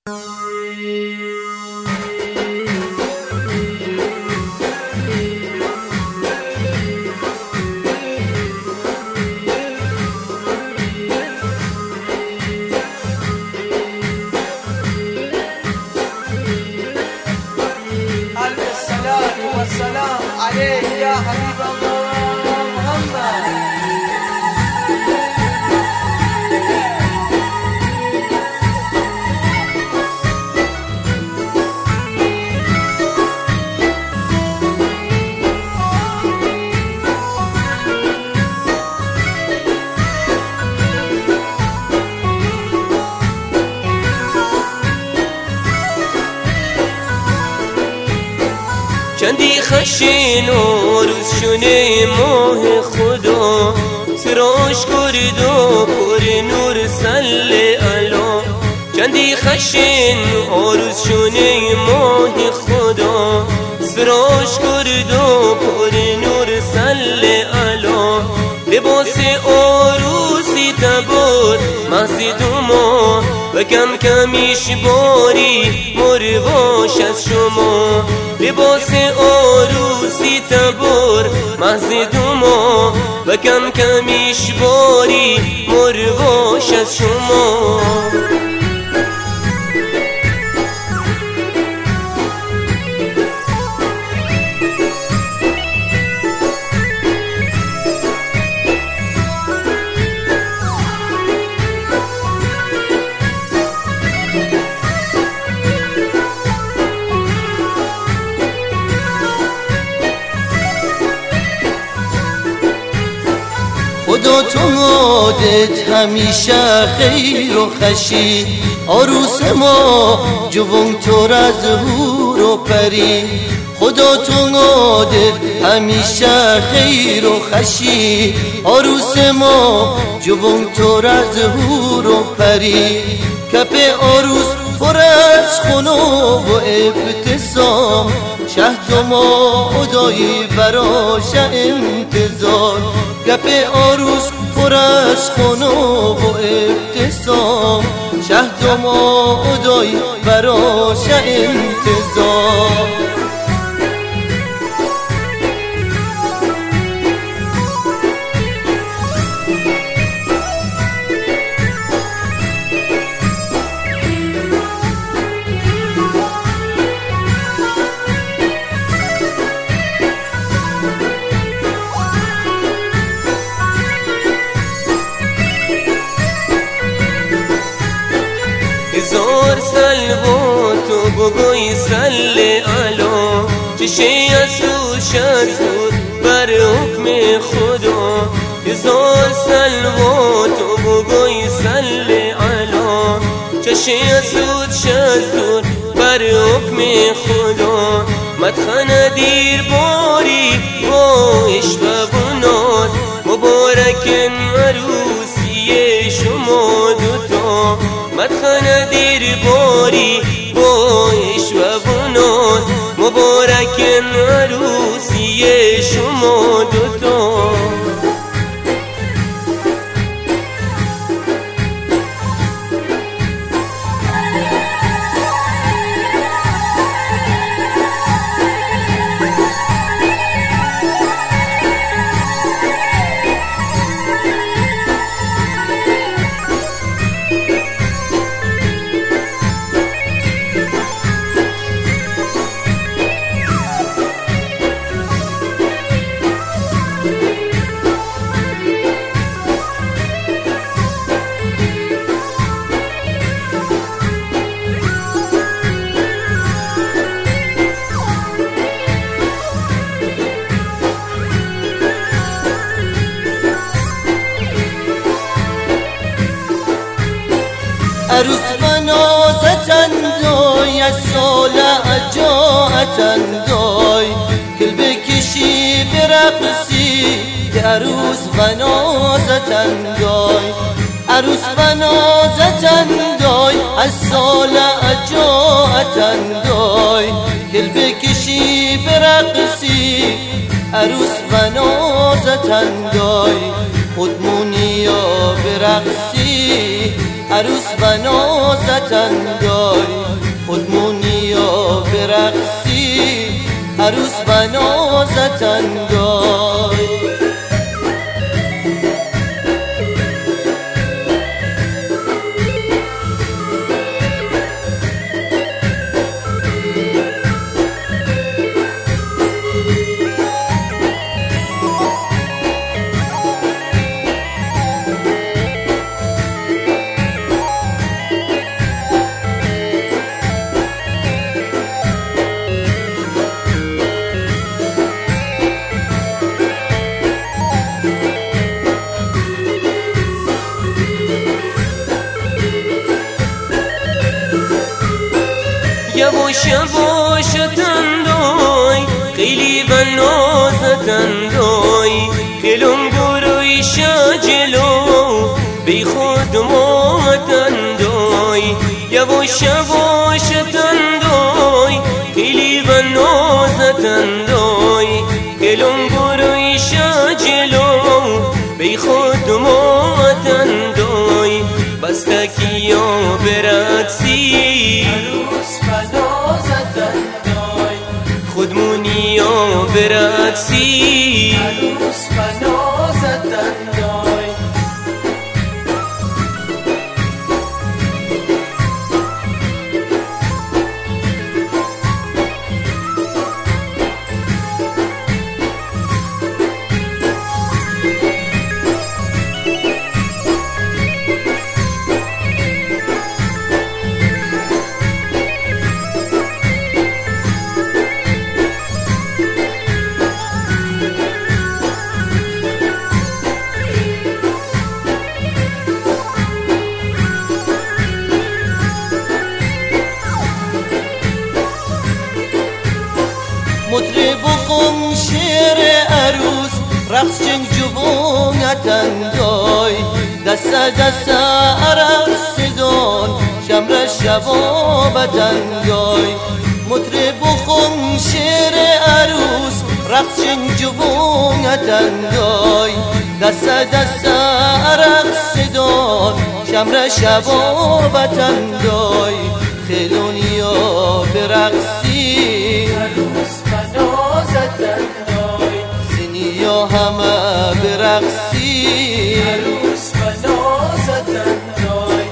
والسلام عليك يا حبيب الله محمد. چندی خشین و روز شونه ماه خدا سراش کرد و پر نور سل علا. چندی خشین و روز شونه ماه خدا سراش کرد و پر نور سل علا. لباس عروسی تبار مسجد ما و کم کمیش باری مرواش از شما. لباس عروسی تبار مسجد ما و کم کمیش باری مرواش از شما. خدا تو مادت همیشه خیر و خشی. عروس ما جوون تو از هور و پری. خدا تو مادت همیشه خیر و خشی. عروس ما جوون تو از هور و پری. کپ عروس پر از خنو و ابتسام. شهد ما خدایی براش انتظار. گپ عروس پر از خنو و ابتسام. شهد ما خدایی براش انتظار. هزار سلوات و بگوی سل علا. چشی اسو شد بر حکم خدا. هزار سلوات و بگوی سل علا. چشی اسو شد بر حکم خدا. مدخن دیر باری با عشق و ناز. مبارکن عروسی شما دوتا. مدخن دیر باری با عشق و ناز. مبارکن عروسی شما دوتا. عروس بنازتن دای از سال عجاعتن دای. کل بکشی برقصی که عروس بنازتن دای. عروس بنازتن دای از سال عجاعتن دای. کل بکشی برقصی عروس بنازتن دای. خودمونی یا برقصی عروس بنازتن دای. برقصی عروس بنازتن دای. یواش یواش تندای خیلی بناز تندای خیلون گروی شجلو بی خود ما تندای. یواش یواش تندای خیلی بناز تندای خیلون گروی شجلو بی خود ما تندای. بستکیا برقصی خودمونیا برقصی عروس بنازتن دای. مطرب و قم شعر عروس رقص چنگ جوونتن دای. دست دست عرق سدان شمر شبابتن دای. مطرب و قم شعر عروس رقص چنگ جوونتن دای. دست دست عرق سدان شمر شبابتن دای. خیلونیا برقصی زنیا همه برقصی عروس بنازتن دای.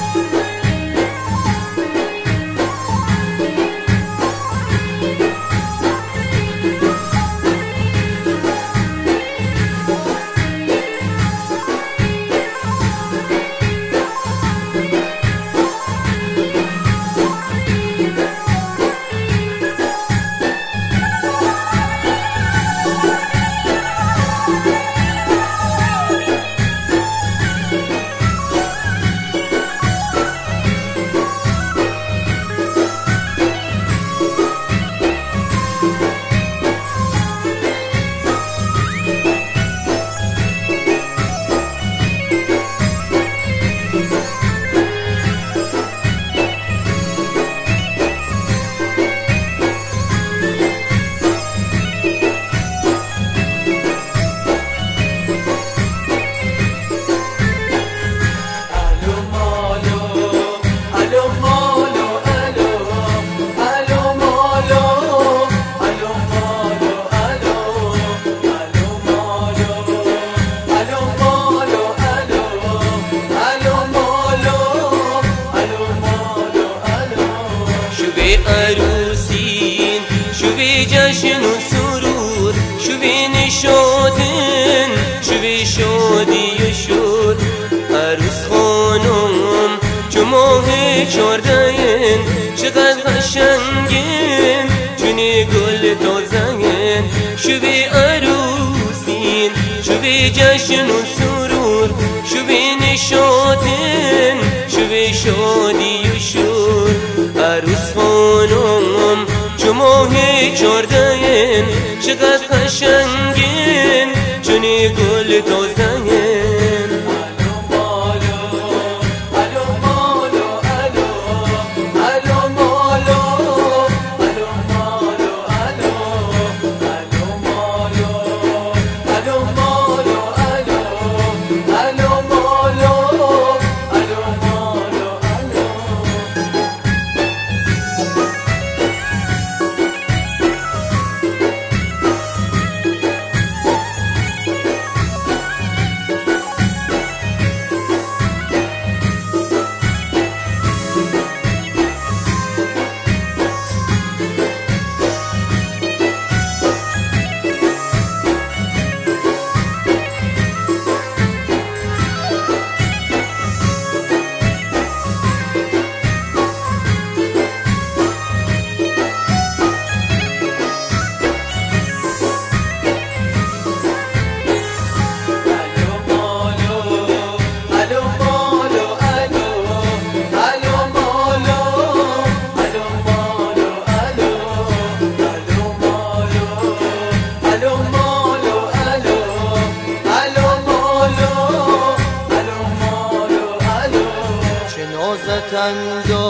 عروسین شوی جشن و سرور شوی نشادن شوی شادی و شور. عروس خانم چو ماه 14 چقدر قشنگن چون گل تازهن. شوی عروسین شوی جشن و سرور شوی نشادن شوی شادی و شور. عروس خانم چو ماه 14 چقدر قشنگن چون گل تازهن.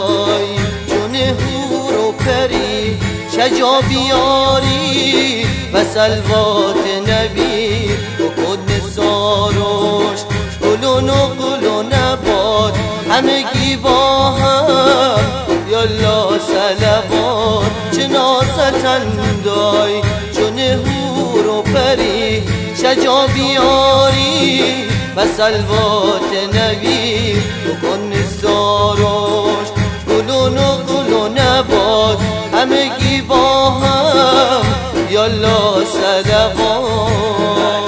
دای جون هور و پری شجا بیاری و سلوات نبی بکن نثارش گل و نقل و نبات همگی با هم یالا صلوات جنازتن دای جون هور و پری شجا بیاری و سلوات نبی بکن نثارش گل و نقل و نبات همگی با هم یالا صلوات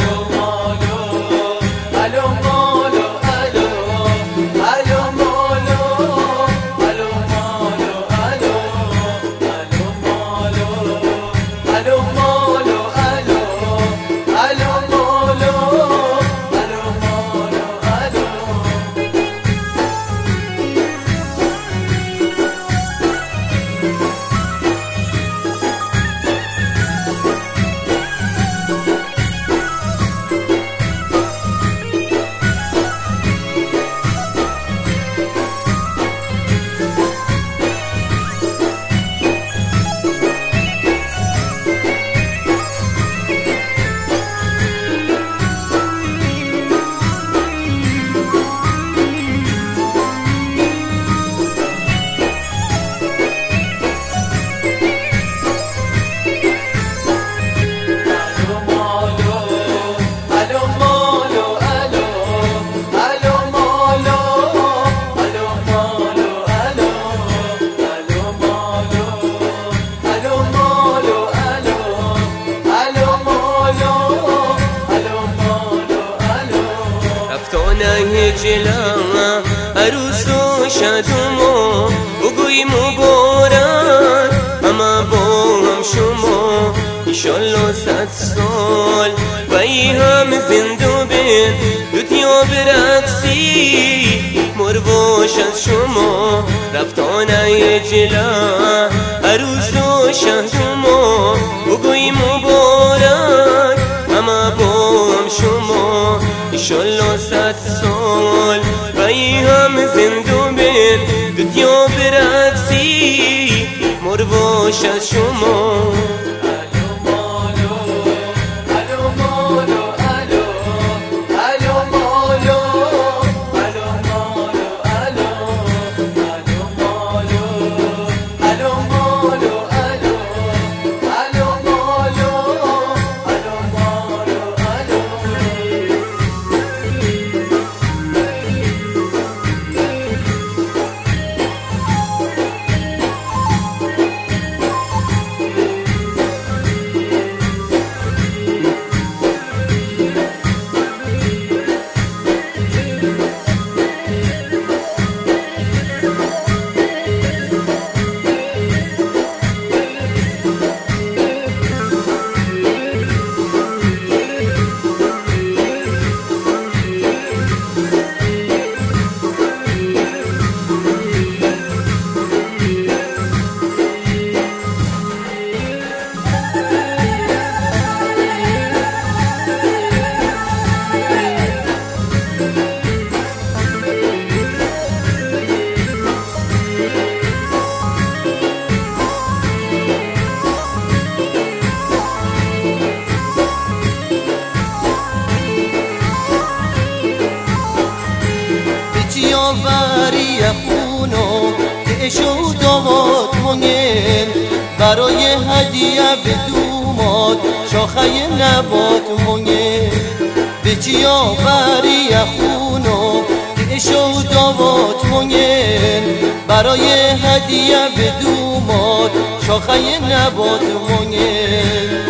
جلا عروس و شادم و بگوی مبارک اما با هم شما ایشالله 100 سال و ای هم زنده بین دوتیا برقصی مرواش از شما رفتانه جلا عروس و شادم و بگوی مبارک اما با هم شما ایشالله 100 سال و ای هم زنده بین دنیا برقصی مرواش از شما بری خونو که شو داماد مونین برای هدیه به دوماد شاخه نبات مونین بچیا بری خونو که شو داماد مونین برای هدیه به دوماد شاخه نبات مونین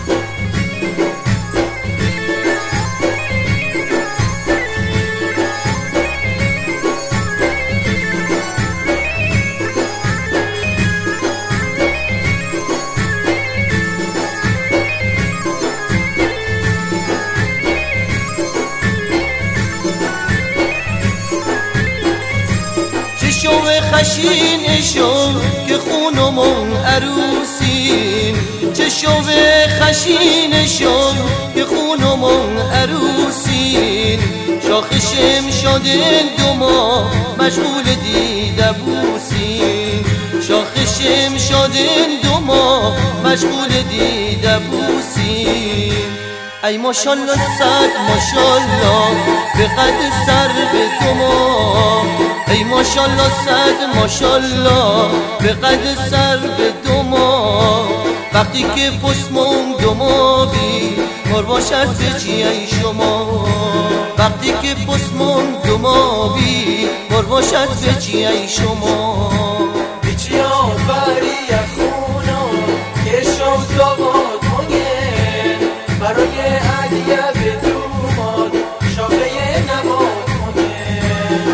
خشین شو که خونمون عروسین چه شو خشین شو که خونمون عروسین شاخشم شدن دو ما مشغول دیدن دیده بوسیم شاخشم شدن دو ما مشغول دیده بوسیم ای ماشالله صد ماشالله به قد سر به دو ما ای ماشالله صد ماشالله به قد سر به دو ما وقتی که پسمون دو ما بی مر باشد به چی ای شما وقتی که پسمون دو ما بی مر باشد به چی ای شما بیچی آفری خونو که شد داماد مونگه برای علیه به دوماد شاقه نباد مونگه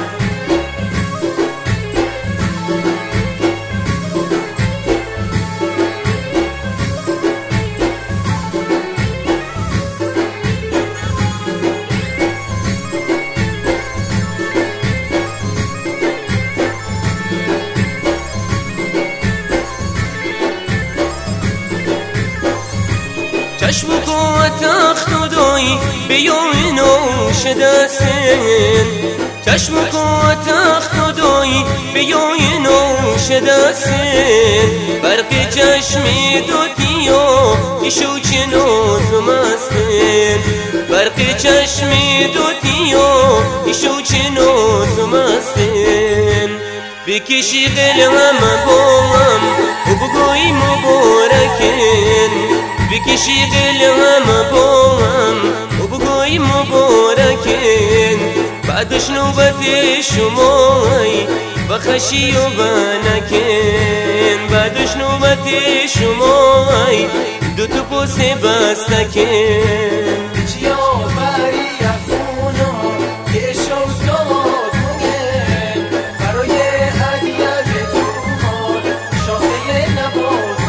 چشم و تخت و دایی بیای نوش دستن چشم و تخت و دایی بیای نوش دستن برق چشمی دوتیا ایشو چه نازم استن برق چشمی دوتیا ایشو چه نازم استن بکشی قلم با هم و بگوی مبارکن بکشی قلم با هم و بگوی مبارکن بعدش نوبت شمایی و خشی و بنکن بعدش نوبت شمایی دو تو پسه بستکن بیچی آفری خونو که شد داماد مونگه برای علیه به دوماد شاخه نباد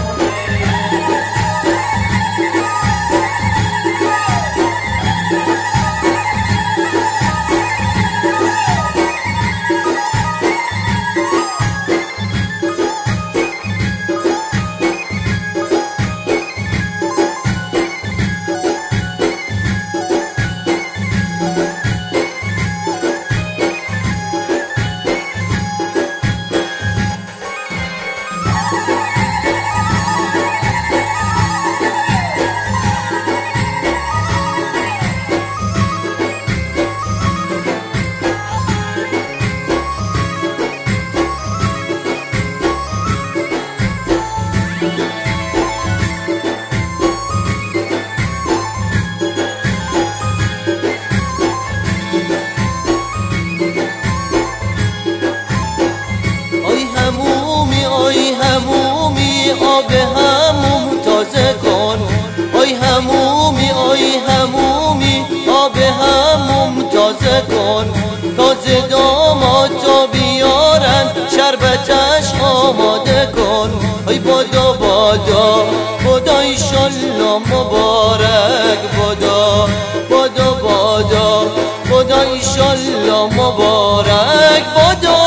آب هموم تازه کن آی همومی آب هموم تازه کن تازه داماد تا بیارن شربتش آماده کن آی بادا بادا بادا ایشالله مبارک بادا بادا بادا بادا ایشالله مبارک بادا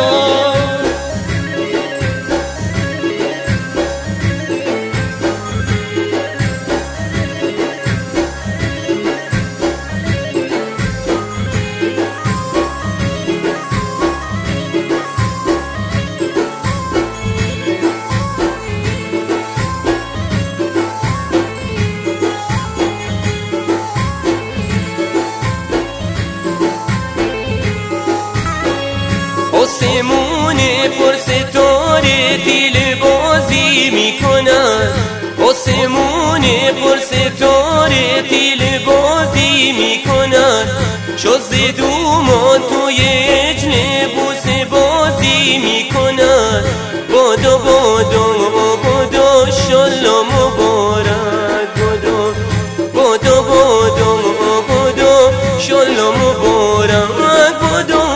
آسمون پر ستاره دل بازی میکنن آسمون پر ستاره دل بازی میکنن شاز دومان توی اجل بوسه بازی میکنن بادا بادا بادا شالله مبارک بادا بادا بادا بادا شالله مبارک بادا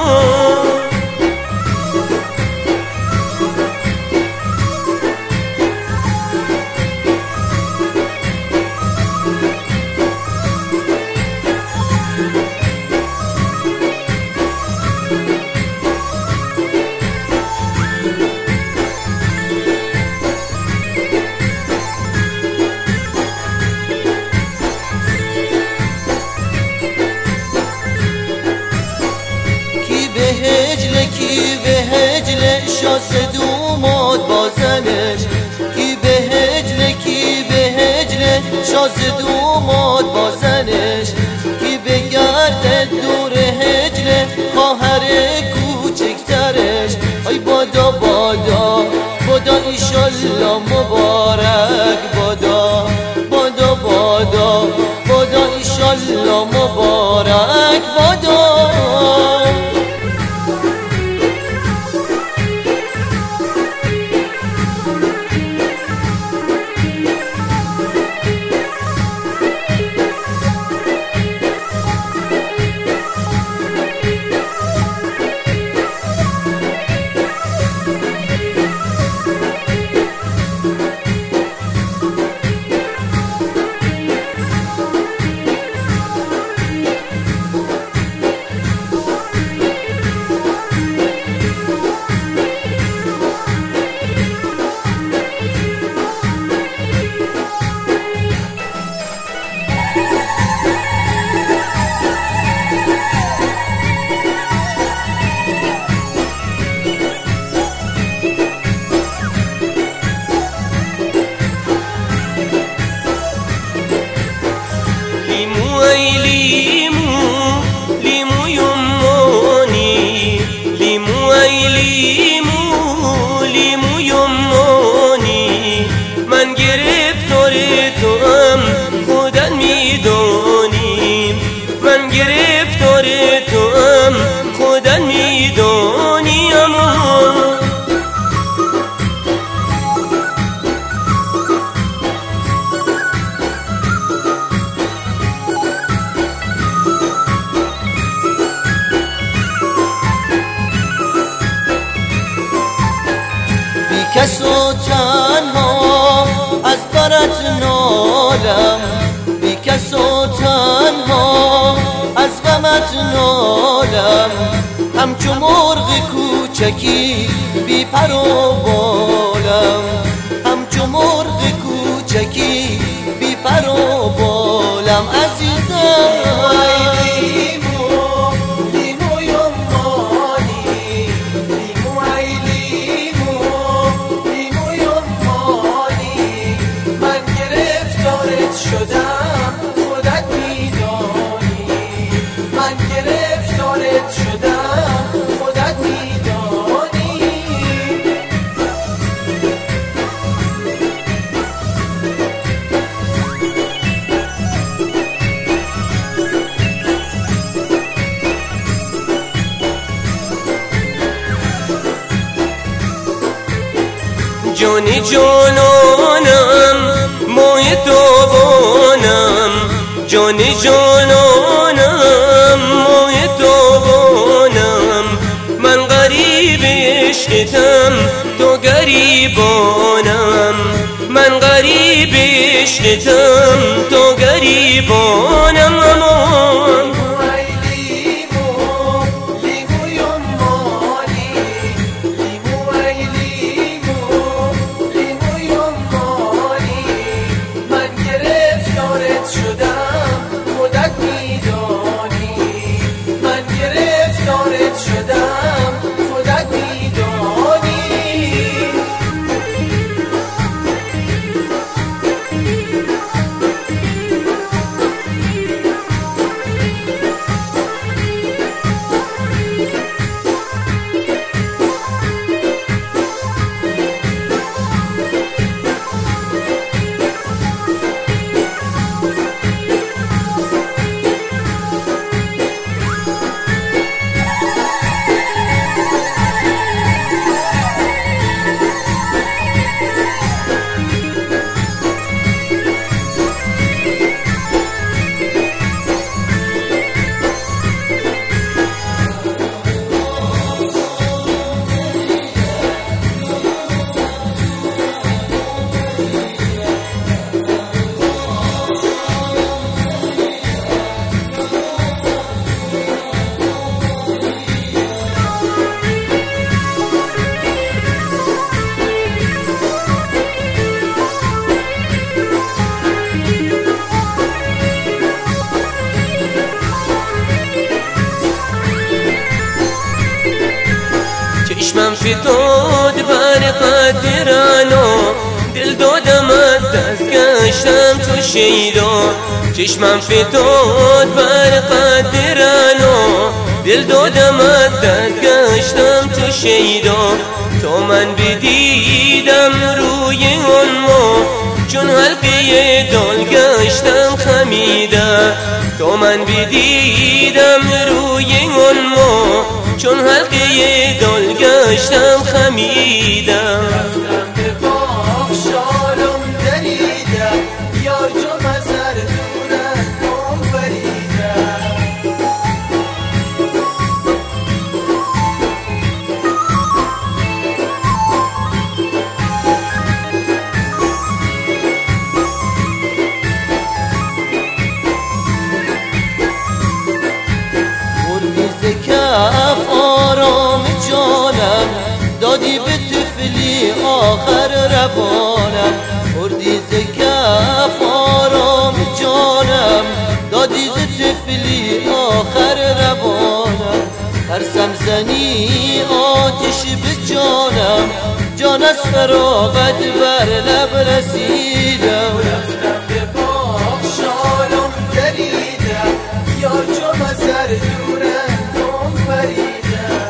بادا بادا بادا ایشالله مبارک بادا بادا بادا بادا ایشالله مبارک بادا. لیمو یمانی من گرفتار تو هم خودت میدانی، من گرفتار تو هم خودت میدانی. اما کس و تنها از برات نالم، بی کس و تنها از غمت نالم، همچو مرغ کوچکی بی پر و بالم، همچو مرغ کوچکی بی پر و بالم. عزیزم شدم خودت میدانی، من گرفتارت شدم خودت میدانی. جان جانانم مای تابانم، جان جانانم مای تابانم، من غریب عشقتم تو گریبانم، من غریب عشقتم تو گریبانم. امان چشمم فتاد بر قدرانو، دل دادم از دست گشتم تو شیدا. چشمم فتاد بر قدرانو، دل دادم از دست گشتم تو شیدا تا من بدیدم روی اون ما چون حلقه دال گشتم خمیده تا من بدیدم روی اون ما چون حلقه دال گشتم خمیده رفتم به باغ شالم دریده یار جو مزر دورم گم بریده کف آرام جانم دادی به طفلی آخر روانم بردی ز کف آرام جانم دادی ز طفلی آخر روانم ترسم زنی آتش به جانم جان از فراغت بر لب رسیدم رفتم به باغ شالم دریده یار جو مزر دورم گم بریده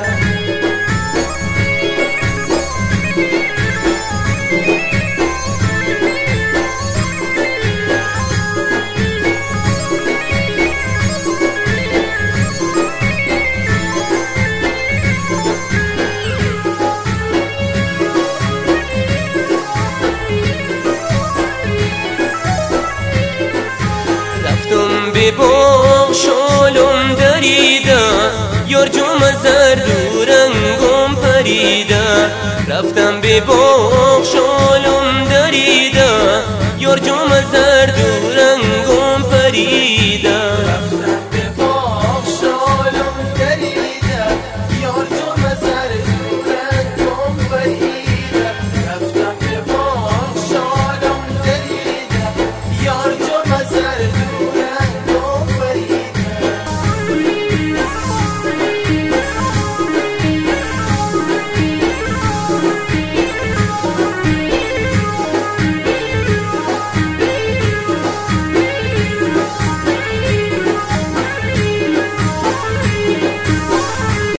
به باغ شالم دریده یار جام زر دورنگم پریده رفتم به باغ شالم دریده یار جام زر دورنگم پریده